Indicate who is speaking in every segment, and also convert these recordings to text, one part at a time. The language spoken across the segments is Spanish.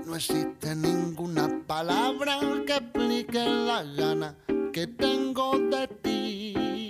Speaker 1: No existe ninguna palabra que explique la gana que tengo de ti.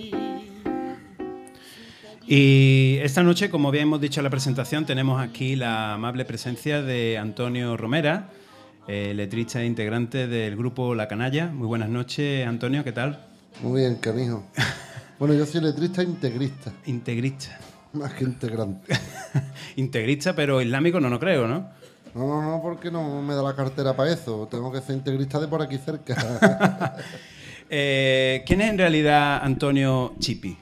Speaker 2: Y esta noche, como bien hemos dicho en la presentación, tenemos aquí la amable presencia de Antonio Romera, letrista e integrante del grupo La Canalla. Muy buenas noches, Antonio, ¿qué tal?
Speaker 3: Muy bien, canijo. Bueno, yo soy letrista e integrista.
Speaker 2: Integrista.
Speaker 3: Más que integrante.
Speaker 2: Integrista, pero islámico no creo, ¿no?
Speaker 3: No, porque no me da la cartera para eso. Tengo que ser integrista de por aquí cerca.
Speaker 2: ¿Quién es en realidad Antonio Chipi?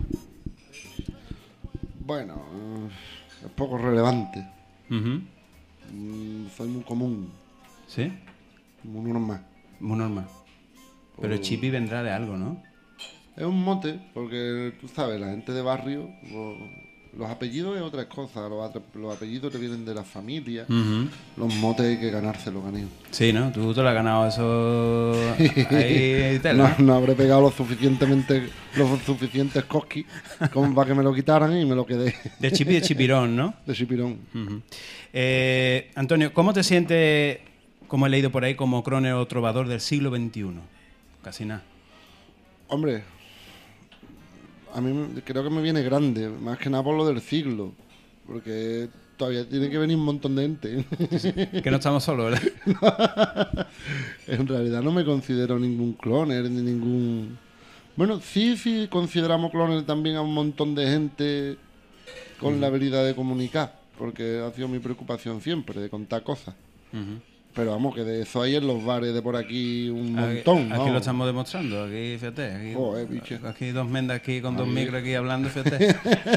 Speaker 3: Bueno, es poco relevante.
Speaker 2: Uh-huh.
Speaker 3: Soy muy común.
Speaker 2: ¿Sí?
Speaker 3: Muy normal.
Speaker 2: Muy normal. Pero el Chipi vendrá de algo, ¿no?
Speaker 3: Es un mote, porque tú sabes, la gente de barrio, los apellidos es otra cosa. Los apellidos te vienen de la familia.
Speaker 2: Uh-huh.
Speaker 3: Los motes hay que ganárselos, canijo.
Speaker 2: Sí, ¿no? Tú te lo has ganado eso ahí y tal,
Speaker 3: No habré pegado los suficientes cosquis como para que me lo quitaran y me lo quedé.
Speaker 2: De Chipi de Chipirón, ¿no?
Speaker 3: De chipirón.
Speaker 2: Uh-huh. Antonio, ¿cómo te sientes, como he leído por ahí, como cróneo trovador del siglo XXI? Casi nada.
Speaker 3: Hombre, a mí creo que me viene grande, más que nada por lo del siglo, porque todavía tiene que venir un montón de gente.
Speaker 2: Que no estamos solos, ¿verdad?
Speaker 3: En realidad no me considero ningún cloner ni ningún... Bueno, sí consideramos cloner también a un montón de gente con la habilidad de comunicar, porque ha sido mi preocupación siempre, de contar cosas.
Speaker 2: Uh-huh.
Speaker 3: Pero vamos, que de eso hay en los bares de por aquí un
Speaker 2: Aquí
Speaker 3: montón.
Speaker 2: lo estamos demostrando, aquí, fíjate. Aquí,
Speaker 3: Joder, bicho.
Speaker 2: Aquí dos mendas aquí con dos micros aquí hablando, fíjate.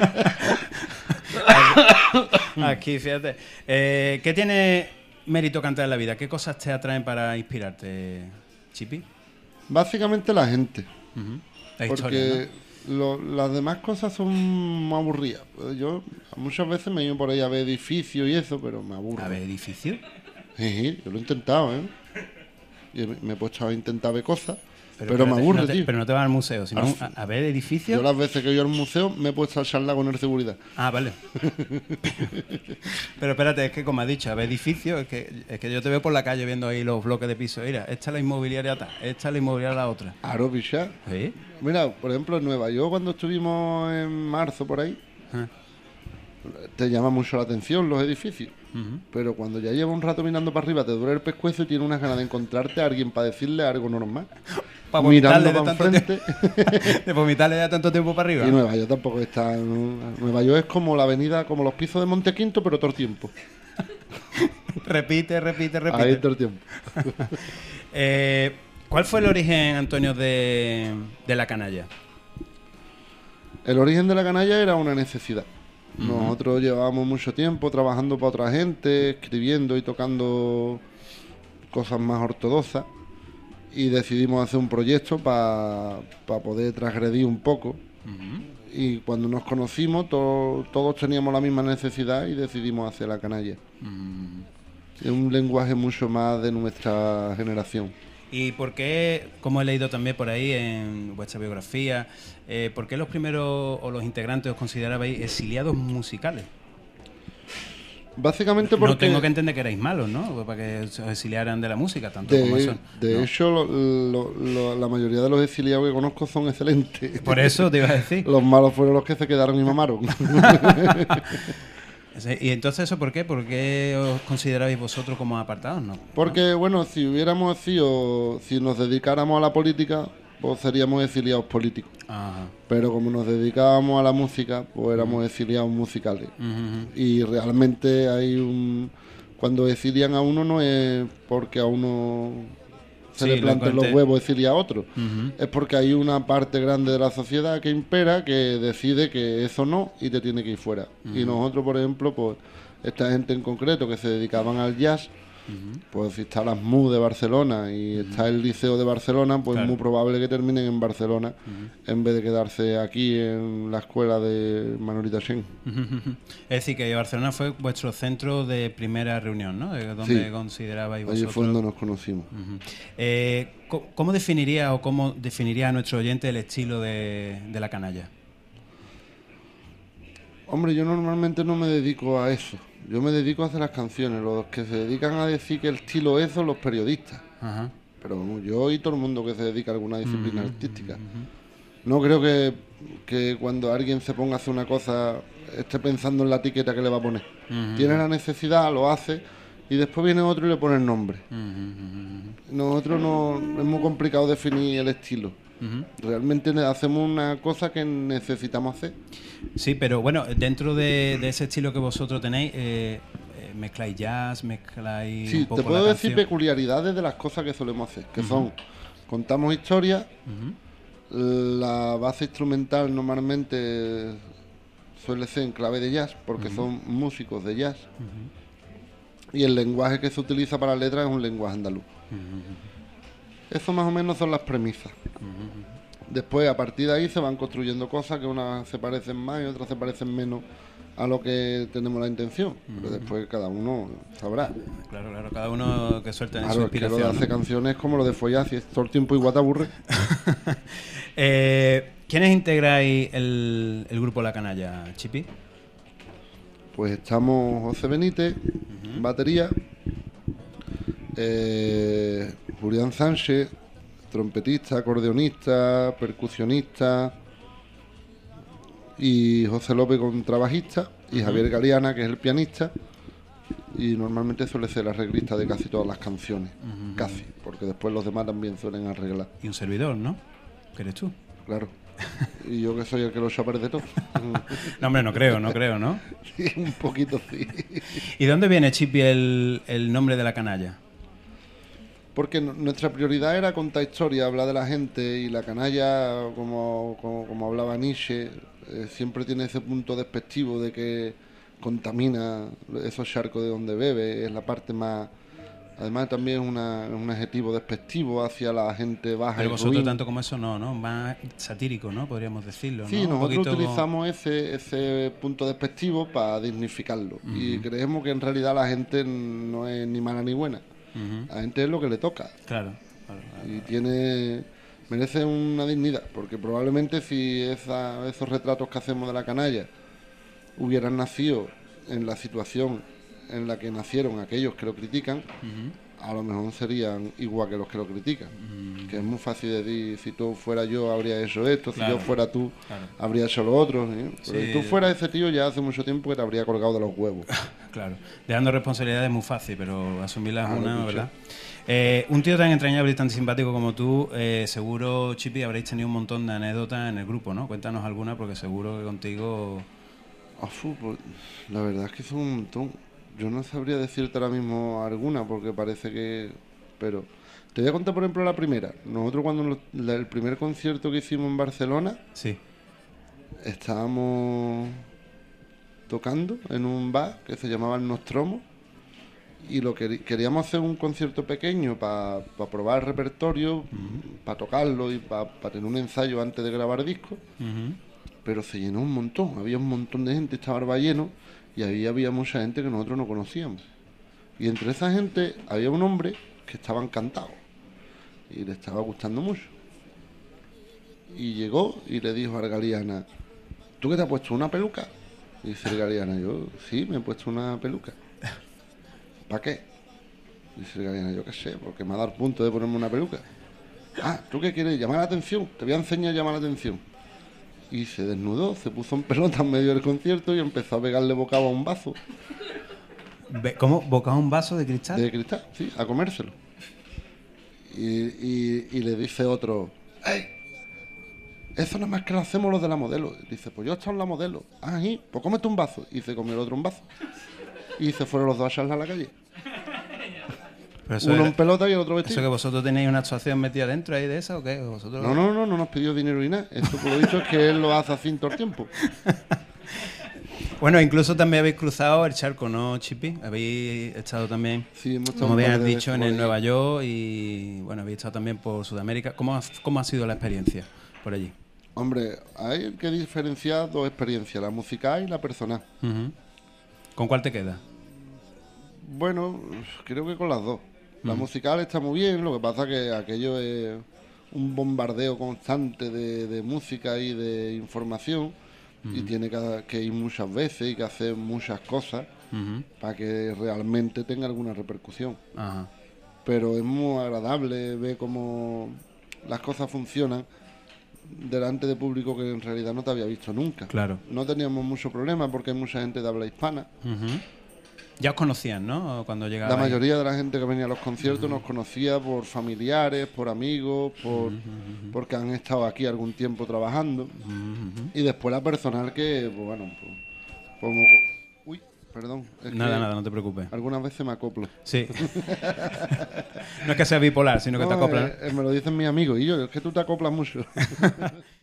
Speaker 2: Aquí, fíjate. ¿Qué tiene mérito cantar en la vida? ¿Qué cosas te atraen para inspirarte, Chipi?
Speaker 3: Básicamente la gente.
Speaker 2: Uh-huh. La
Speaker 3: Porque
Speaker 2: historia, ¿no?
Speaker 3: las demás cosas son muy aburridas. Yo muchas veces me he ido por ahí a ver edificios y eso, pero me aburro.
Speaker 2: ¿A ver edificio?
Speaker 3: Sí, yo lo he intentado, ¿eh? Y me he puesto a intentar ver cosas, pero me aburre, tío.
Speaker 2: Pero no te vas al museo, sino a ver edificios.
Speaker 3: Yo las veces que he ido al museo me he puesto a charlar con el seguridad.
Speaker 2: Ah, vale. Pero espérate, es que como has dicho, a ver edificios, es que yo te veo por la calle viendo ahí los bloques de piso. Mira, esta es la inmobiliaria tal, esta es la inmobiliaria la otra.
Speaker 3: Aro, bicha.
Speaker 2: ¿Sí?
Speaker 3: Mira, por ejemplo, en Nueva York, cuando estuvimos en marzo por ahí, te llama mucho la atención los edificios. Uh-huh. Pero cuando ya lleva un rato mirando para arriba, te duele el pescuezo y tienes unas ganas de encontrarte a alguien para decirle algo normal.
Speaker 2: Para vomitarle
Speaker 3: mirando para enfrente.
Speaker 2: De vomitarle ya tanto tiempo para arriba.
Speaker 3: Y Nueva York tampoco está... Nueva York es como la avenida, como los pisos de Montequinto, pero todo el tiempo.
Speaker 2: Repite.
Speaker 3: Ahí todo el tiempo.
Speaker 2: ¿Cuál fue el origen, Antonio, de La Canalla?
Speaker 3: El origen de La Canalla era una necesidad.
Speaker 2: Uh-huh.
Speaker 3: Nosotros llevábamos mucho tiempo trabajando para otra gente, escribiendo y tocando cosas más ortodoxas, y decidimos hacer un proyecto para poder transgredir un poco. Uh-huh. Y cuando nos conocimos todos teníamos la misma necesidad y decidimos hacer La Canalla. Uh-huh. Es un lenguaje mucho más de nuestra generación.
Speaker 2: ¿Y por qué, como he leído también por ahí en vuestra biografía, por qué los primeros o los integrantes os considerabais exiliados musicales?
Speaker 3: Básicamente porque...
Speaker 2: No tengo que entender que erais malos, ¿no? Para que os exiliaran de la música, tanto como eso.
Speaker 3: De hecho, la mayoría de los exiliados que conozco son excelentes.
Speaker 2: Por eso te iba a decir.
Speaker 3: Los malos fueron los que se quedaron y mamaron.
Speaker 2: ¿Y entonces eso por qué? ¿Por qué os considerabais vosotros como apartados, no?
Speaker 3: Porque, bueno, si nos dedicáramos a la política, pues seríamos exiliados políticos. Ajá. Pero como nos dedicábamos a la música, pues éramos exiliados musicales. Uh-huh. Y realmente cuando exilian a uno no es porque a uno se le planten los huevos exiliar a otro. Uh-huh. Es porque hay una parte grande de la sociedad que impera, que decide que eso no y te tiene que ir fuera. Uh-huh. Y nosotros, por ejemplo, pues esta gente en concreto que se dedicaban al jazz, uh-huh, pues si está la SMU de Barcelona y uh-huh, está el Liceo de Barcelona, pues claro, es muy probable que terminen en Barcelona, uh-huh, en vez de quedarse aquí en la escuela de Manolita Chen.
Speaker 2: Uh-huh. Es decir, que Barcelona fue vuestro centro de primera reunión, ¿no? Donde considerabais vosotros...
Speaker 3: Allí fue donde nos conocimos.
Speaker 2: Uh-huh. ¿Cómo definiría o cómo definiría a nuestro oyente el estilo de La Canalla?
Speaker 3: Hombre, yo normalmente no me dedico a eso. Yo me dedico a hacer las canciones. Los que se dedican a decir que el estilo es son los periodistas.
Speaker 2: Ajá.
Speaker 3: Pero vamos, yo y todo el mundo que se dedica a alguna disciplina artística. No creo que cuando alguien se ponga a hacer una cosa esté pensando en la etiqueta que le va a poner. Tiene la necesidad, lo hace y después viene otro y le pone el nombre. Nosotros no es muy complicado definir el estilo. Realmente hacemos una cosa que necesitamos hacer.
Speaker 2: Sí, pero bueno, dentro de ese estilo que vosotros tenéis, mezcláis jazz, mezcláis
Speaker 3: Sí,
Speaker 2: un poco
Speaker 3: te puedo
Speaker 2: la
Speaker 3: decir
Speaker 2: canción.
Speaker 3: peculiaridades de las cosas que solemos hacer, que son, contamos historias, la base instrumental normalmente suele ser en clave de jazz, porque son músicos de jazz, y el lenguaje que se utiliza para letras es un lenguaje andaluz. Eso más o menos son las premisas. Después, a partir de ahí, se van construyendo cosas que unas se parecen más y otras se parecen menos a lo que tenemos la intención. Pero después cada uno sabrá.
Speaker 2: Claro, cada uno que suelte en su
Speaker 3: Claro, es que
Speaker 2: inspiración.
Speaker 3: lo de hacer canciones es como lo de follar, si es todo el tiempo igual te aburre.
Speaker 2: ¿Quiénes integráis el grupo La Canalla, Chipi?
Speaker 3: Pues estamos José Benítez, batería, Julián Sánchez, trompetista, acordeonista, percusionista, y José López, contrabajista, y Javier Galeana, que es el pianista, y normalmente suele ser el arreglista de casi todas las canciones, casi, porque después los demás también suelen arreglar.
Speaker 2: Y un servidor, ¿no? ¿Qué eres tú?
Speaker 3: Claro. Y yo que soy el que lo echa a perder todo.
Speaker 2: No, hombre, no creo, ¿no?
Speaker 3: Sí, un poquito sí.
Speaker 2: ¿Y de dónde viene, Chipi, el nombre de La Canalla?
Speaker 3: Porque nuestra prioridad era contar historias, hablar de la gente, y la canalla, como hablaba Nietzsche, siempre tiene ese punto despectivo de que contamina esos charcos de donde bebe, es la parte más... Además también es un adjetivo despectivo hacia la gente baja.
Speaker 2: Pero
Speaker 3: y
Speaker 2: vosotros
Speaker 3: ruin.
Speaker 2: tanto como eso no, más satírico, ¿no? Podríamos decirlo,
Speaker 3: Sí,
Speaker 2: ¿no?
Speaker 3: nosotros utilizamos ese punto despectivo para dignificarlo. Y creemos que en realidad la gente no es ni mala ni buena. La gente es lo que le toca.
Speaker 2: Claro.
Speaker 3: Y merece una dignidad, porque probablemente si esos retratos que hacemos de la canalla hubieran nacido en la situación en la que nacieron aquellos que lo critican, a lo mejor serían igual que los que lo critican. Que es muy fácil de decir, si tú fuera yo habría hecho esto,
Speaker 2: Claro.
Speaker 3: si yo fuera tú habría hecho lo otro, ¿eh? Pero
Speaker 2: Sí.
Speaker 3: si tú fueras ese tío ya hace mucho tiempo que te habría colgado de los huevos.
Speaker 2: Claro. Dejando responsabilidades es muy fácil, pero asumirlas
Speaker 3: Claro,
Speaker 2: una,
Speaker 3: mucho.
Speaker 2: ¿verdad? Un tío tan entrañable y tan simpático como tú, seguro, Chipi, habréis tenido un montón de anécdotas en el grupo, ¿no? Cuéntanos alguna, porque seguro que contigo...
Speaker 3: Pues, la verdad es que son un montón. Yo no sabría decirte ahora mismo alguna, porque parece que... Pero te voy a contar, por ejemplo, la primera. Nosotros cuando el primer concierto que hicimos en Barcelona,
Speaker 2: Sí.
Speaker 3: estábamos tocando en un bar que se llamaba El Nostromo, y queríamos hacer un concierto pequeño para probar el repertorio, para tocarlo y para tener un ensayo antes de grabar discos. Pero se llenó un montón, había un montón de gente, estaba el bar lleno, y ahí había mucha gente que nosotros no conocíamos. Y entre esa gente había un hombre que estaba encantado y le estaba gustando mucho. Y llegó y le dijo a Galeana: ¿tú qué te has puesto, una peluca? Y dice Galeana: yo sí, me he puesto una peluca. ¿Para qué? Dice Galeana: yo qué sé, porque me ha dado el punto de ponerme una peluca. Ah, ¿tú qué quieres? ¿Llamar la atención? Te voy a enseñar a llamar la atención. Y se desnudó, se puso en pelota en medio del concierto y empezó a pegarle bocado a un vaso.
Speaker 2: ¿Cómo? ¿Bocado un vaso de cristal?
Speaker 3: De cristal, sí, a comérselo. Y le dice otro: ¡ey! Eso nada más que lo hacemos los de la modelo. Dice: pues yo he estado en la modelo. Ah, sí, pues cómete un vaso. Y se comió el otro un vaso. Y se fueron los dos a charlar a la calle.
Speaker 2: Pero eso
Speaker 3: Uno
Speaker 2: era-
Speaker 3: en pelota y el otro
Speaker 2: ¿Eso que
Speaker 3: vestido.
Speaker 2: vosotros tenéis una actuación metida dentro ahí de esa o qué? ¿Vosotros...
Speaker 3: No nos pidió dinero ni nada. Esto por lo dicho es que él lo hace así todo el tiempo.
Speaker 2: Bueno, incluso también habéis cruzado el charco, ¿no, Chipi? Habéis estado también,
Speaker 3: Sí, hemos estado
Speaker 2: como
Speaker 3: un
Speaker 2: bien
Speaker 3: par
Speaker 2: has
Speaker 3: de
Speaker 2: dicho,
Speaker 3: veces
Speaker 2: en
Speaker 3: por
Speaker 2: el
Speaker 3: ahí.
Speaker 2: Nueva York y, bueno, habéis estado también por Sudamérica. ¿Cómo ha sido la experiencia por allí?
Speaker 3: Hombre, hay que diferenciar dos experiencias, la musical y la personal.
Speaker 2: ¿Con cuál te quedas?
Speaker 3: Bueno, creo que con las dos. La musical está muy bien, lo que pasa que aquello es un bombardeo constante de música y de información, y tiene que ir muchas veces y que hacer muchas cosas, para que realmente tenga alguna repercusión.
Speaker 2: Ajá.
Speaker 3: Pero es muy agradable ver cómo las cosas funcionan delante de público que en realidad no te había visto nunca.
Speaker 2: Claro.
Speaker 3: No teníamos mucho problema porque hay mucha gente de habla hispana.
Speaker 2: Ya os conocían, ¿no? Cuando llegaba.
Speaker 3: La mayoría de la gente que venía a los conciertos nos conocía por familiares, por amigos, porque han estado aquí algún tiempo trabajando. Y después la personal que, pues bueno, como... Uy, perdón.
Speaker 2: Nada, no te preocupes.
Speaker 3: Algunas veces me acoplo.
Speaker 2: Sí. No es que sea bipolar, sino que te acoplas.
Speaker 3: Me lo dicen mis amigos. Y yo, es que tú te acoplas mucho.